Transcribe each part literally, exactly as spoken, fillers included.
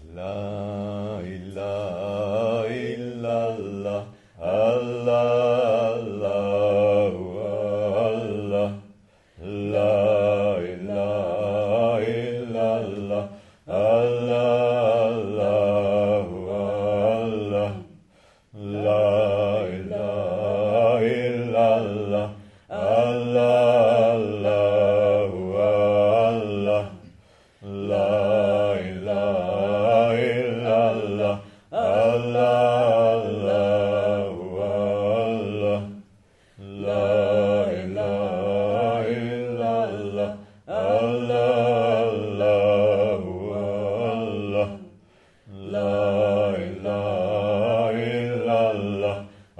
La ilaha illallah, Allah, Allah, La ilaha illallah, Allah, Allah, La ilaha illallah, Allah, Allah, La ilaha illallah, Allah, Allah, La ilaha illallah, Allah, Allah, La ilaha illallah,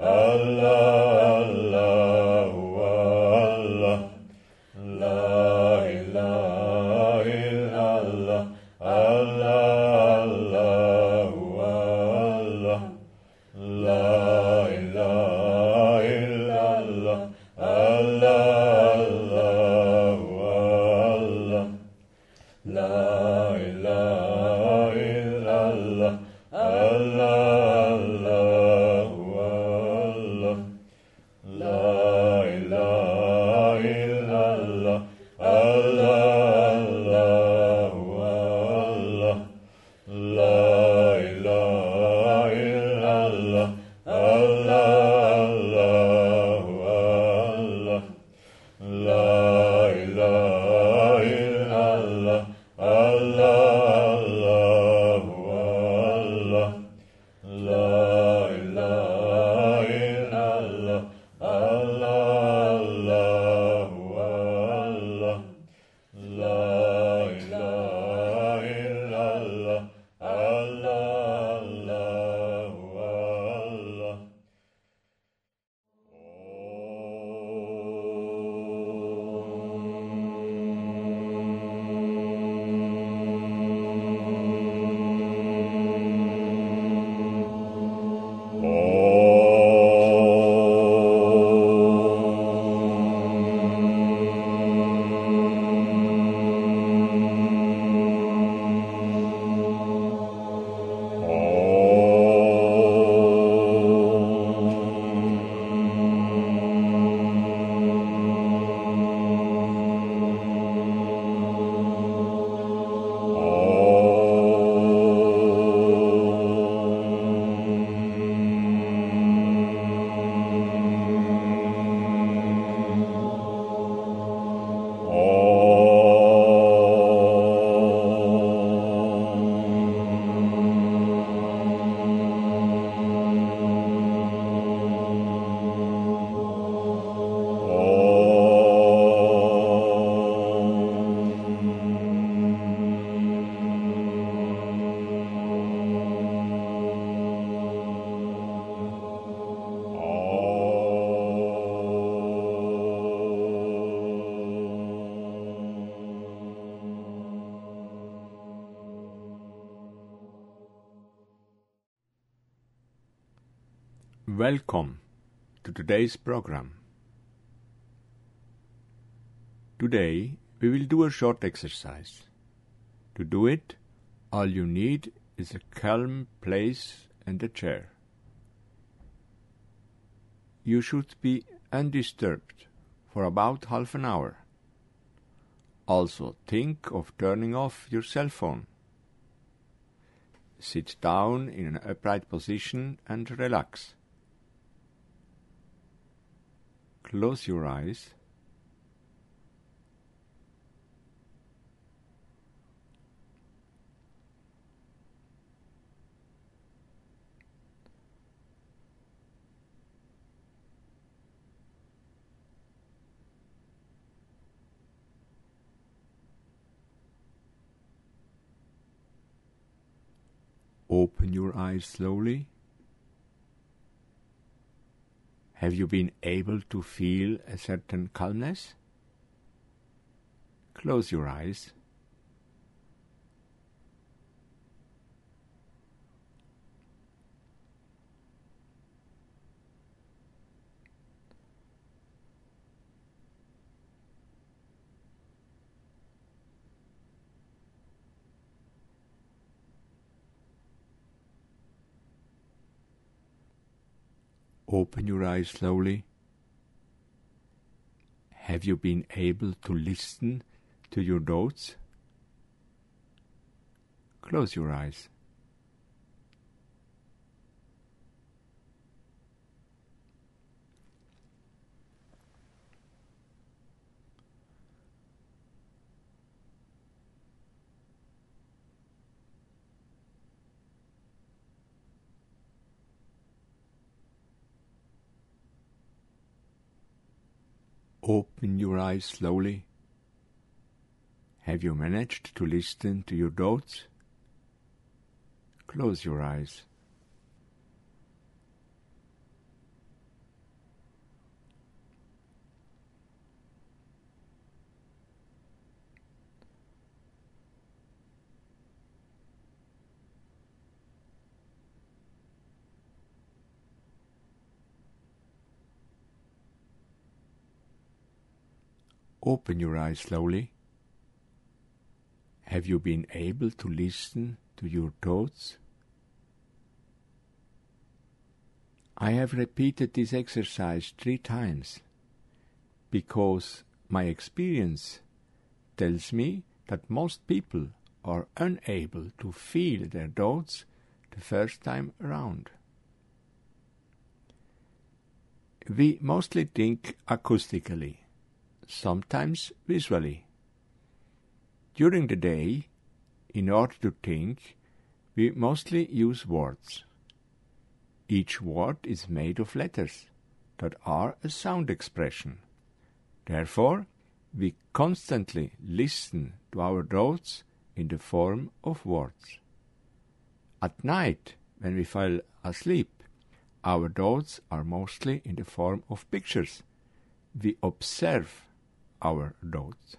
Allah, Allah, La ilaha illallah, Allah, Allah, La ilaha illallah, Allah, Allah, La ilaha illallah, Allah, Allah, La ilaha illallah, Allah, Allah, La ilaha illallah, Allah, Allah, La ilaha illallah, Allah, Allah, La ilaha illallah, Allah, Allah, La ilaha illallah, Allah, Allah. Welcome to today's program. Today we will do a short exercise. To do it, all you need is a calm place and a chair. You should be undisturbed for about half an hour. Also think of turning off your cell phone. Sit down in an upright position and relax. Close your eyes. Open your eyes slowly. Have you been able to feel a certain calmness? Close your eyes. Open your eyes slowly. Have you been able to listen to your thoughts? Close your eyes. Open your eyes slowly. Have you managed to listen to your thoughts? Close your eyes. Open your eyes slowly. Have you been able to listen to your thoughts? I have repeated this exercise three times because my experience tells me that most people are unable to feel their thoughts the first time around. We mostly think acoustically, sometimes visually. During the day, in order to think, we mostly use words. Each word is made of letters that are a sound expression. Therefore, we constantly listen to our thoughts in the form of words. At night, when we fall asleep, our thoughts are mostly in the form of pictures. We observe our thoughts.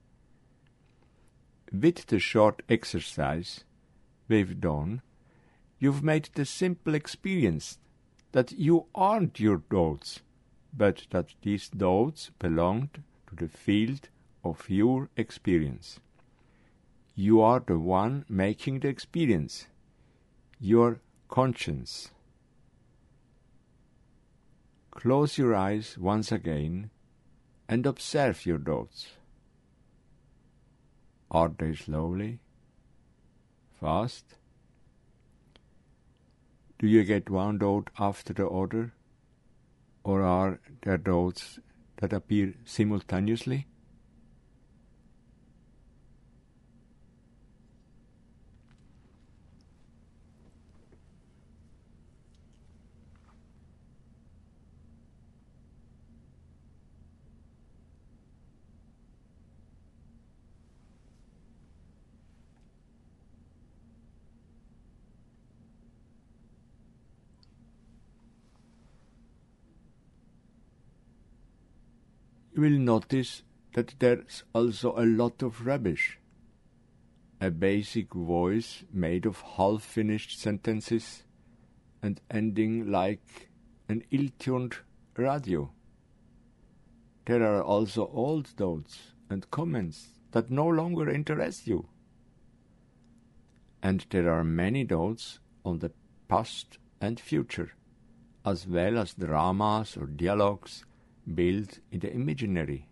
With the short exercise we've done, you've made the simple experience that you aren't your thoughts, but that these thoughts belonged to the field of your experience. You are the one making the experience, your conscience. Close your eyes once again and observe your thoughts. Are they slowly? Fast? Do you get one thought after the other? Or are there thoughts that appear simultaneously? You will notice that there's also a lot of rubbish. A basic voice made of half-finished sentences and ending like an ill-tuned radio. There are also old thoughts and comments that no longer interest you. And there are many thoughts on the past and future, as well as dramas or dialogues built in the imaginary.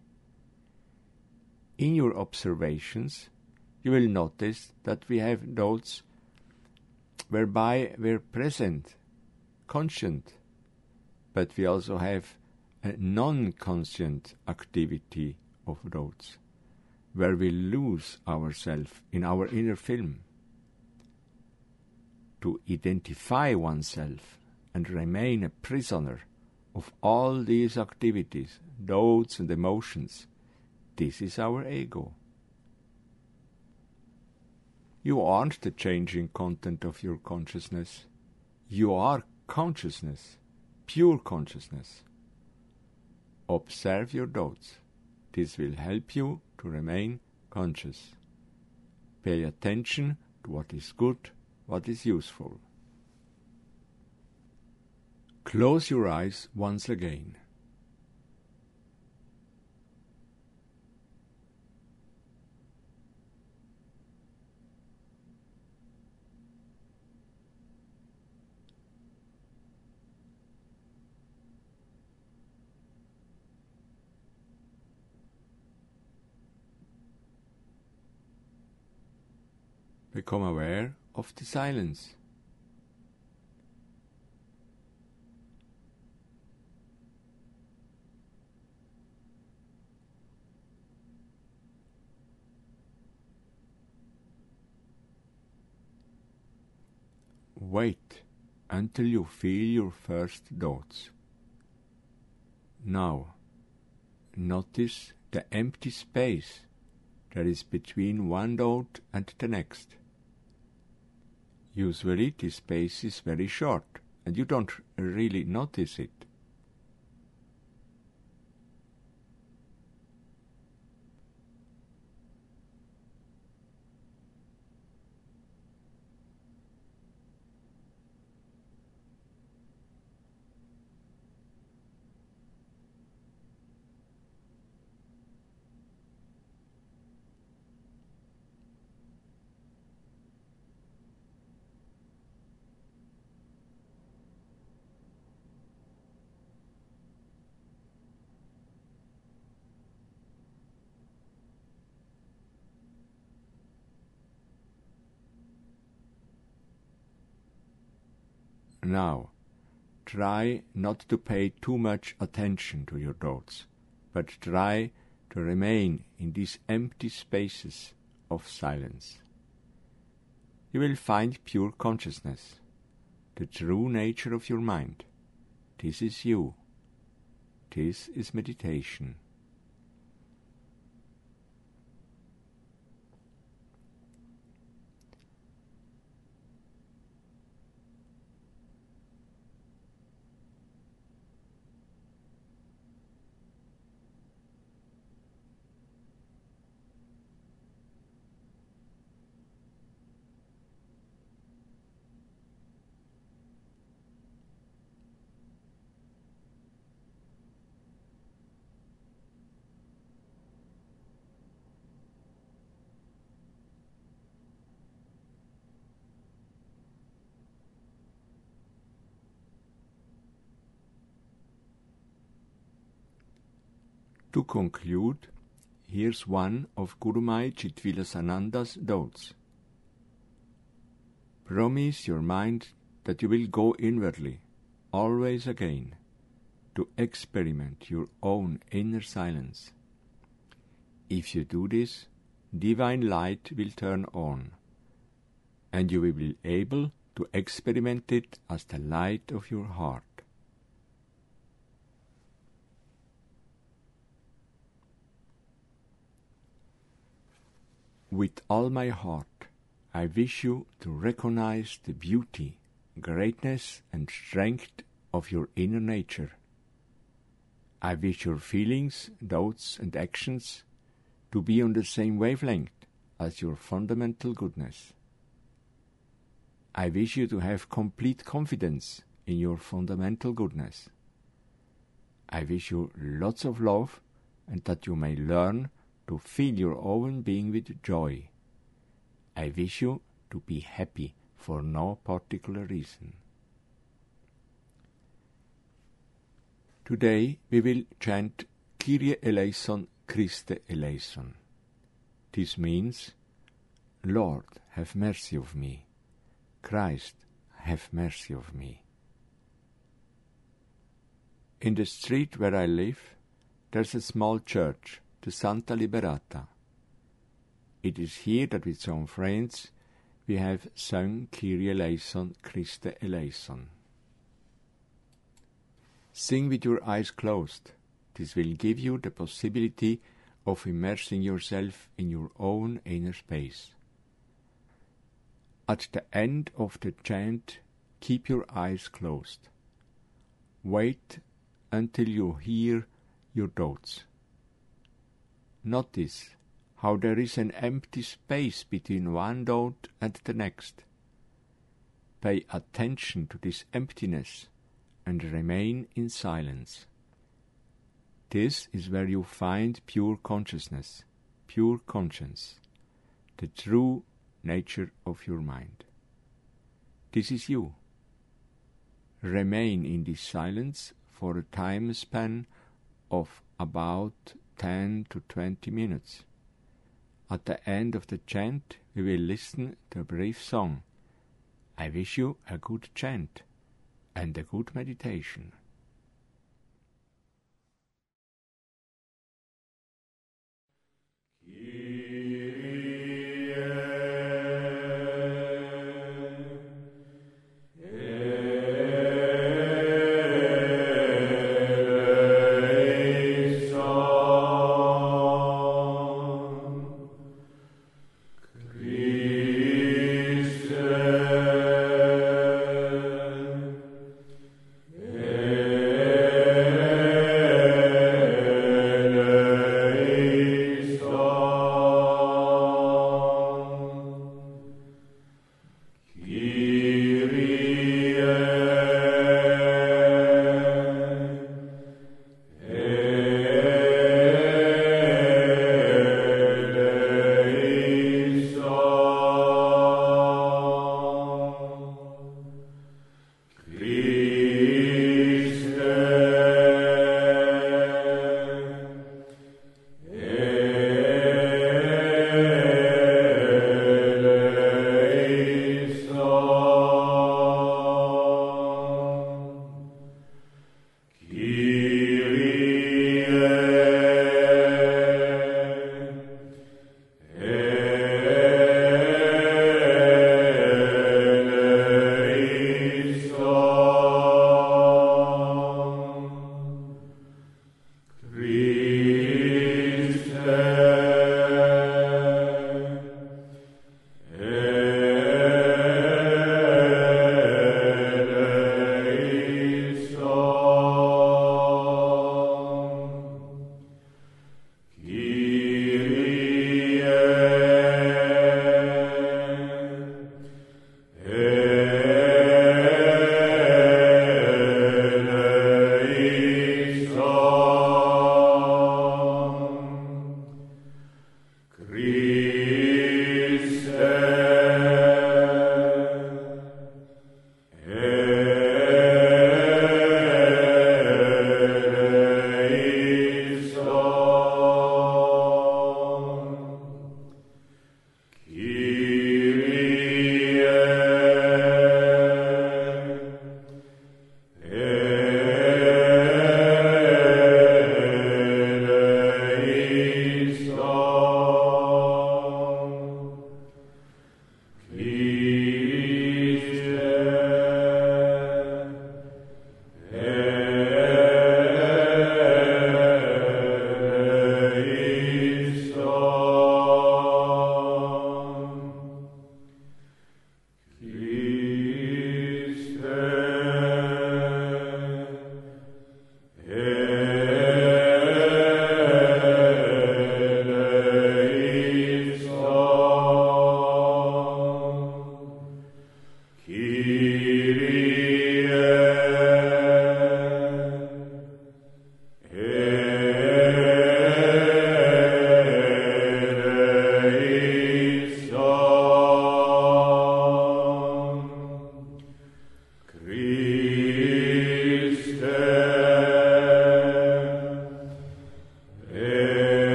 In your observations, you will notice that we have thoughts whereby we're present, conscient, but we also have a non-conscient activity of thoughts, where we lose ourselves in our inner film. To identify oneself and remain a prisoner of all these activities, thoughts and emotions, this is our ego. You aren't the changing content of your consciousness. You are consciousness, pure consciousness. Observe your thoughts. This will help you to remain conscious. Pay attention to what is good, what is useful. Close your eyes once again. Become aware of the silence. Wait until you feel your first thoughts. Now, notice the empty space that is between one thought and the next. Usually this space is very short and you don't really notice it. Now, try not to pay too much attention to your thoughts, but try to remain in these empty spaces of silence. You will find pure consciousness, the true nature of your mind. This is you. This is meditation. To conclude, here's one of Gurumai Chitvilasananda's thoughts. Promise your mind that you will go inwardly, always again, to experiment your own inner silence. If you do this, divine light will turn on, and you will be able to experiment it as the light of your heart. With all my heart, I wish you to recognize the beauty, greatness, and strength of your inner nature. I wish your feelings, thoughts, and actions to be on the same wavelength as your fundamental goodness. I wish you to have complete confidence in your fundamental goodness. I wish you lots of love and that you may learn to fill your own being with joy. I wish you to be happy for no particular reason. Today we will chant Kyrie eleison, Christe eleison. This means, Lord, have mercy of me. Christ, have mercy of me. In the street where I live, there's a small church, the Santa Liberata. It is here that with some friends we have sung Kyrie eleison, Christe eleison. Sing with your eyes closed. This will give you the possibility of immersing yourself in your own inner space. At the end of the chant, keep your eyes closed. Wait until you hear your thoughts. Notice how there is an empty space between one thought and the next. Pay attention to this emptiness and remain in silence. This is where you find pure consciousness, pure conscience, the true nature of your mind. This is you. Remain in this silence for a time span of about ten to twenty minutes. At the end of the chant, we will listen to a brief song. I wish you a good chant and a good meditation.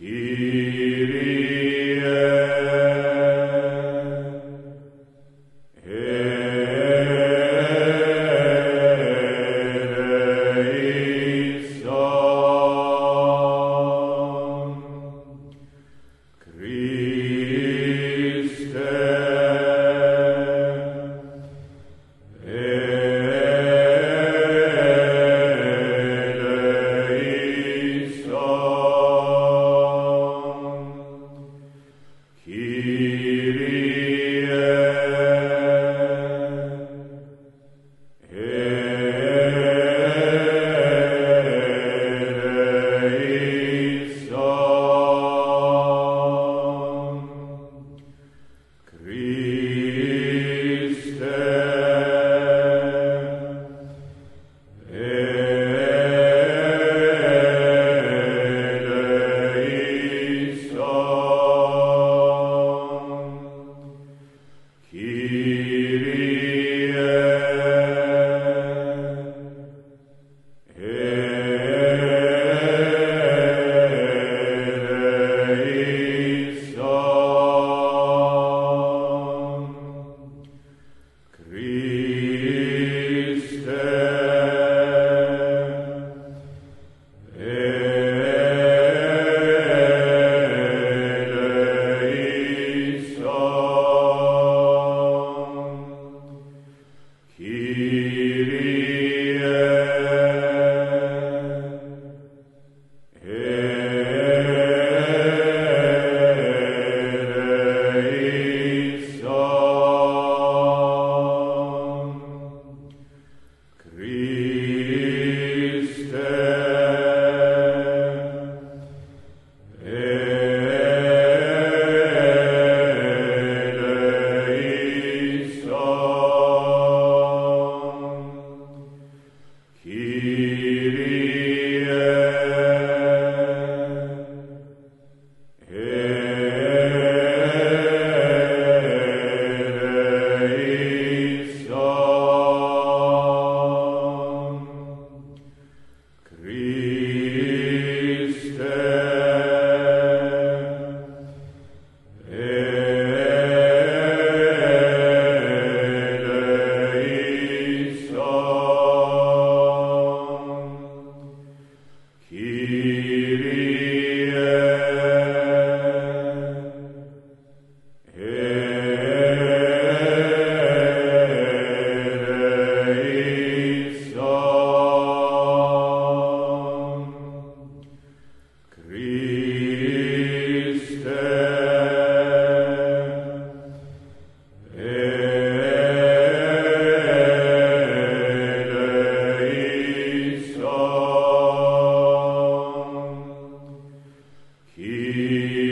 He